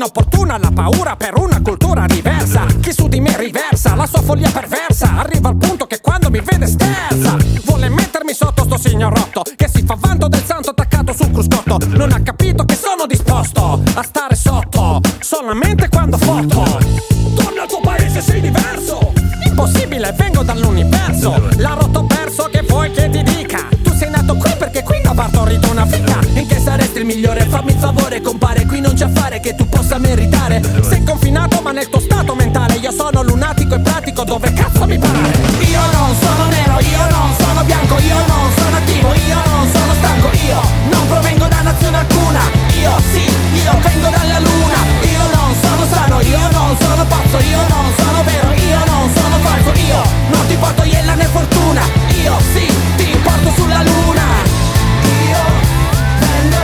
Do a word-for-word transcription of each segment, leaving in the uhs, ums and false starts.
inopportuna, la paura per una cultura diversa. Chi su di me riversa la sua follia perversa, arriva al punto che quando mi vede sterza. Vuole mettermi sotto sto signor rotto che si fa vanto del santo attaccato sul cruscotto. Non ha capito che sono disposto a stare sotto solamente quando foto. Torna al tuo paese, sei diverso. Impossibile, vengo dall'universo. La rotto perso, che vuoi che ti dica? Tu sei nato qui perché qui ho partorito una fica. In che saresti il migliore? Fammi il favore, compare, qui non c'è affare che tu possa meritare. Sei confinato ma nel tuo stato mentale. Io sono lunatico e pratico dove cazzo mi pare. Io non sono nero, io non sono bianco, io non sono attivo, io non sono stanco, io non provengo da nazione alcuna. Io sì, io vengo dalla luna. Io non sono strano, io non sono pazzo, io non sono vero, io non sono falso, io non ti porto iella né fortuna. Io sì, ti porto sulla luna. Io vengo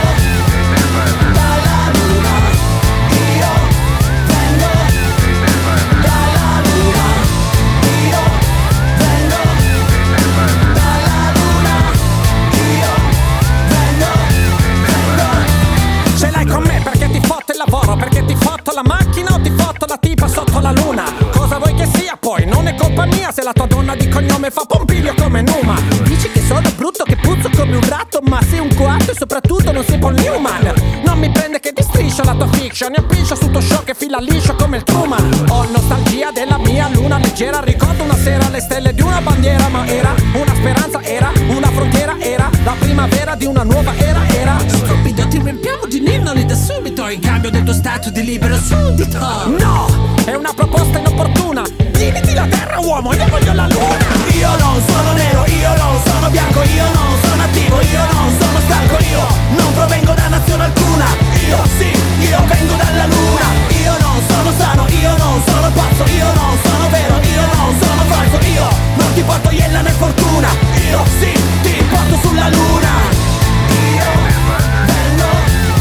dalla luna. Io vengo dalla luna. Io vengo dalla luna. Io vengo, vengo. Ce l'hai con me perché ti fotto il lavoro, perché ti fotto la macchina o ti fotto la tipa sotto la luna. Cosa vuoi che sia poi? Non è colpa mia se la tua donna di cognome fa Pompilio come Numa. Dici che sono brutto, che puzzo come un ratto, ma sei un coatto e soprattutto non sei Paul Newman. Non mi prende che ti striscio la tua fiction, ne piscio su tuo show che fila liscio come il Truman. Ho nostalgia della mia luna leggera, ricordo una sera le stelle di una bandiera, ma era una speranza, era una frontiera, era la primavera di una nuova era, era. Stupido, ti riempiamo di ninnoli da subito in cambio del tuo stato di libero suddito. No, è una proposta inopportuna. Tieniti la terra, uomo, io voglio la luna. Io non sono nero, io non sono bianco, io non sono attivo, io non sono stanco, io non provengo da nazione alcuna. Io sì, io vengo dalla luna. Io non sono sano, io non sono pazzo, io non sono vero, io non sono falso, io non ti porto iella né fortuna. Io sì, ti porto sulla luna. Io vengo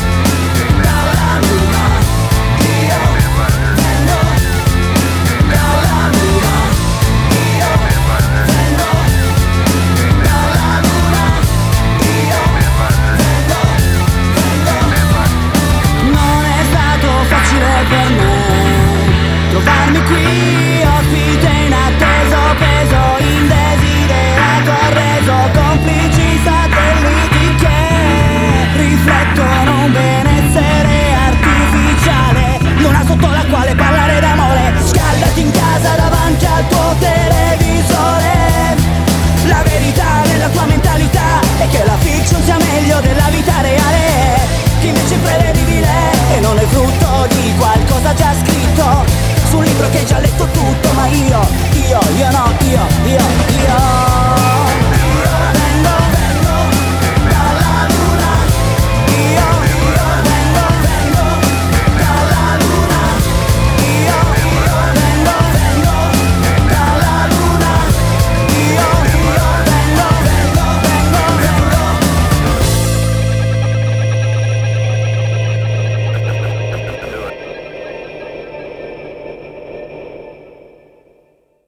dalla luna. Io vengo dalla luna. Io vengo dalla luna. Io vengo, vengo. Non è stato facile per me trovarmi qui, ospite inatteso, peso indesiderato, arreso, complici satelliti che riflettono un benessere artificiale, luna sotto la quale parlare d'amore. Scaldati in casa davanti al tuo televisore. La verità della tua mentalità è che la fiction sia meglio della vita reale, che invece è prevedibile e non è frutto di qualcosa già scritto su un libro che hai già letto tutto. Ma io, io, io no, io, io